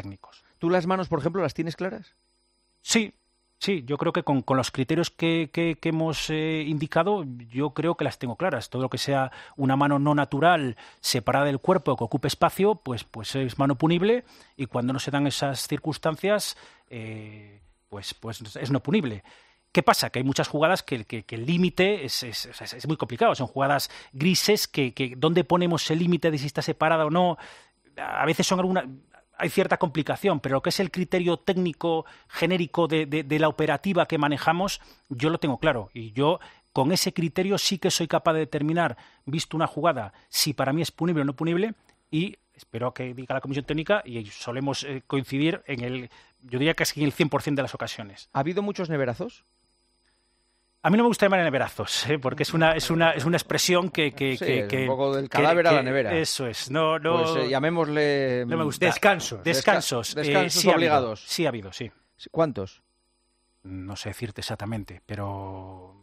técnicos. ¿Tú las manos, por ejemplo, las tienes claras? Sí, yo creo que con los criterios que hemos indicado, yo creo que las tengo claras. Todo lo que sea una mano no natural, separada del cuerpo, que ocupe espacio, pues es mano punible, y cuando no se dan esas circunstancias, pues es no punible. ¿Qué pasa? Que hay muchas jugadas que el límite es muy complicado. Son jugadas grises que ¿dónde ponemos el límite de si está separada o no? A veces hay cierta complicación, pero lo que es el criterio técnico genérico de la operativa que manejamos, yo lo tengo claro. Y yo, con ese criterio, sí que soy capaz de determinar, visto una jugada, si para mí es punible o no punible, y espero que diga la comisión técnica, y solemos coincidir yo diría casi en el 100% de las ocasiones. ¿Ha habido muchos neverazos? A mí no me gusta llamar neverazos, porque es una expresión que un poco del cadáver a la nevera. Eso es. No, pues llamémosle... No me gusta. Descansos. Descansos Sí obligados. Sí ha habido, sí. ¿Cuántos? No sé decirte exactamente, pero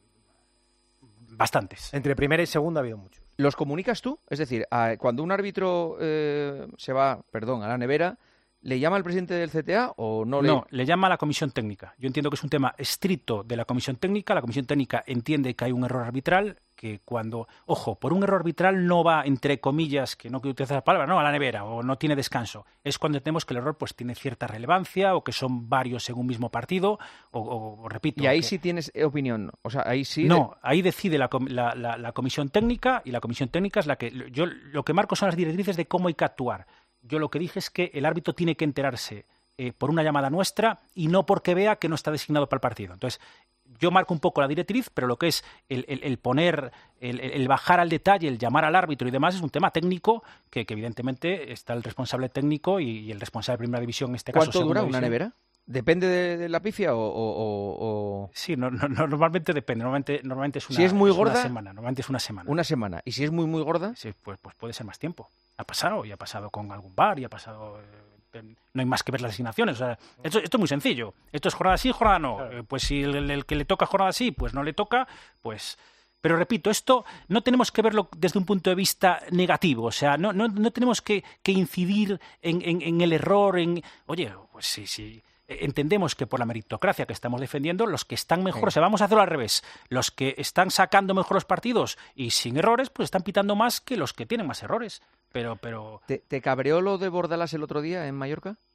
bastantes. Entre primera y segunda ha habido muchos. ¿Los comunicas tú? Es decir, cuando un árbitro se va, a la nevera, ¿le llama al presidente del CTA o no? No, le llama a la comisión técnica. Yo entiendo que es un tema estricto de la comisión técnica. La comisión técnica entiende que hay un error arbitral, que cuando, ojo, por un error arbitral no va, entre comillas, que no quiero utilizar la palabra, no, a la nevera, o no tiene descanso. Es cuando entendemos que el error pues tiene cierta relevancia, o que son varios en un mismo partido, o repito... Y ahí sí tienes opinión, o sea, ahí sí... No, ahí decide la comisión técnica, y la comisión técnica es la que... Yo lo que marco son las directrices de cómo hay que actuar. Yo lo que dije es que el árbitro tiene que enterarse por una llamada nuestra y no porque vea que no está designado para el partido. Entonces, yo marco un poco la directriz, pero lo que es el poner, el bajar al detalle, el llamar al árbitro y demás es un tema técnico que evidentemente está el responsable técnico y el responsable de primera división en este caso. ¿Cuánto dura una nevera? ¿Depende de la pifia o...? Sí, normalmente depende. Normalmente es si es muy gorda, una semana. Normalmente es una semana. Una semana. ¿Y si es muy, muy gorda? Sí, pues puede ser más tiempo. Ha pasado con algún bar y ha pasado... no hay más que ver las asignaciones. O sea, esto es muy sencillo. Esto es jornada sí, jornada no. Claro. Pues si el que le toca jornada sí, pues no le toca, pues... Pero repito, esto no tenemos que verlo desde un punto de vista negativo. O sea, no tenemos que incidir en el error, oye, pues sí. Entendemos que por la meritocracia que estamos defendiendo, los que están mejor, o sea, vamos a hacerlo al revés. Los que están sacando mejor los partidos y sin errores, pues están pitando más que los que tienen más errores. Pero... ¿Te cabreó lo de Bordalas el otro día en Mallorca?